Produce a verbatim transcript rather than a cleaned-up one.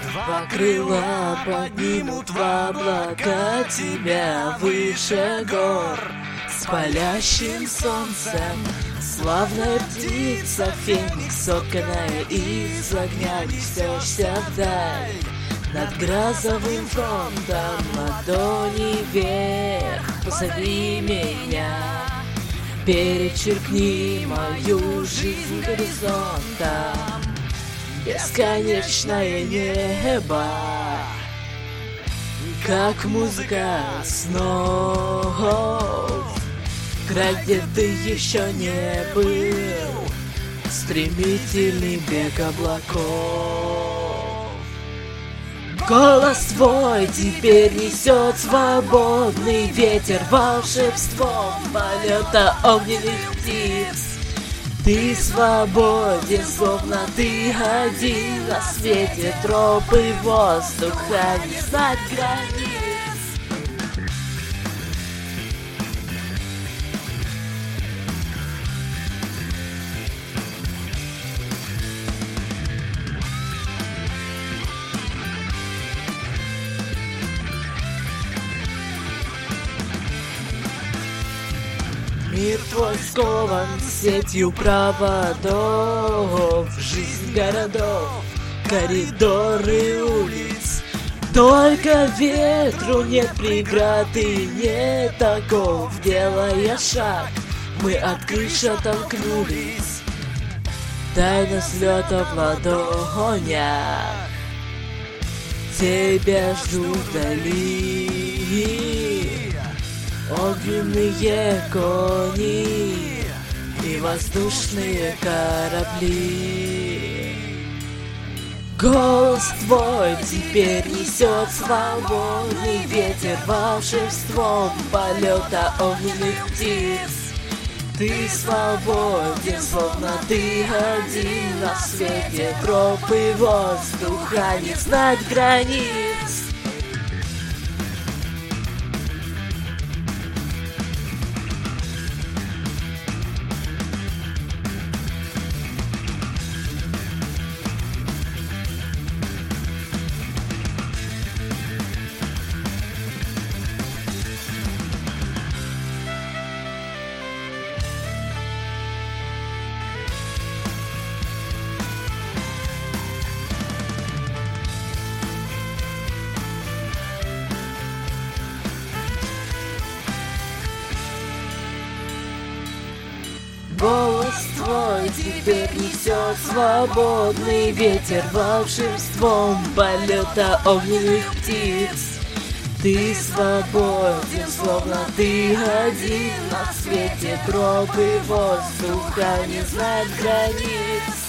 Два крыла поднимут в облака тебя выше гор. С палящим солнцем славная птица Феникс, сотканная из огня, несешься вдаль. Над грозовым фронтом ладони вверх, позови меня. Перечеркни мою жизнь горизонтом. Бесконечное небо, как музыка снов. Край, где ты еще не был, стремительный бег облаков. Голос твой теперь несет свободный ветер, волшебством полета огненных птиц. Ты свободен, словно ты один на свете. Тропы воздуха не знать границ. Мир твой скован сетью проводов, жизнь городов, коридоры улиц. Только ветру нет преград и нет оков. Делая шаг, мы от крыши оттолкнулись. Тайна взлета в ладонях, тебя ждут вдали. Огненные кони и воздушные корабли. Голос твой теперь несет свободный ветер, волшебством полета огненных птиц. Ты свободен, словно ты один на свете. Тропы воздуха не знать границ. Голос твой теперь несет свободный ветер, волшебством полета огненных птиц. Ты свободен, словно ты один на свете. Тропы воздуха не знать границ.